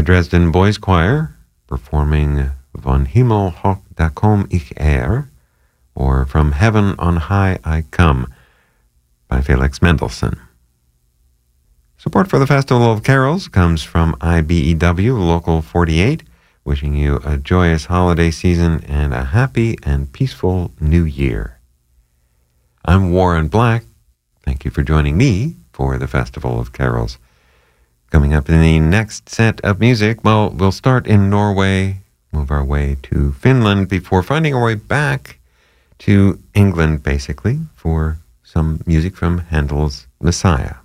The Dresden Boys Choir performing Von Himmel hoch da komm ich her, or From Heaven on High I Come by Felix Mendelssohn. Support for the Festival of Carols comes from IBEW Local 48, wishing you a joyous holiday season and a happy and peaceful new year. I'm Warren Black. Thank you for joining me for the Festival of Carols. Coming up in the next set of music, well, we'll start in Norway, move our way to Finland before finding our way back to England, basically, for some music from Handel's Messiah.